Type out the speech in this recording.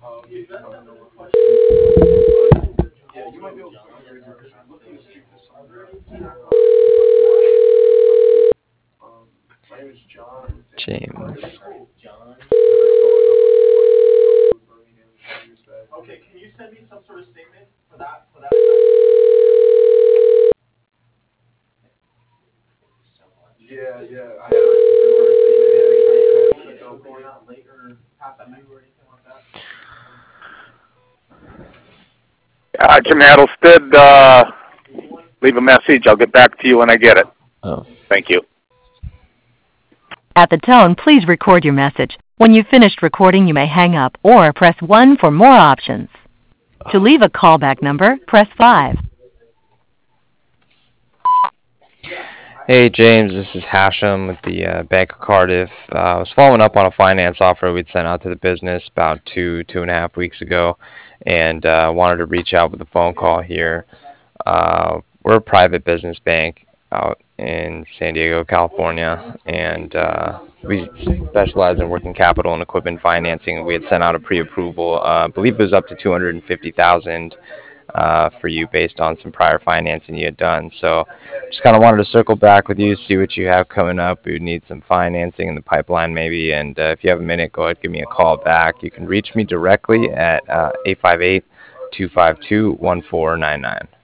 James. Jim Adelstead, leave a message. I'll get back to you when I get it. Oh. Thank you. At the tone, please record your message. When you've finished recording, you may hang up or press 1 for more options. To leave a callback number, press 5. Hey James, this is Hashem with the Bank of Cardiff. I was following up on a finance offer we'd sent out to the business about two and a half weeks ago, and wanted to reach out with a phone call here. We're a private business bank out in San Diego, California, and we specialize in working capital and equipment financing. We had sent out a pre-approval, I believe it was up to $250,000 for you based on some prior financing you had done. So just kind of wanted to circle back with you, see what you have coming up. We would need some financing in the pipeline maybe, and if you have a minute, go ahead and give me a call back. You can reach me directly at 858-252-1499.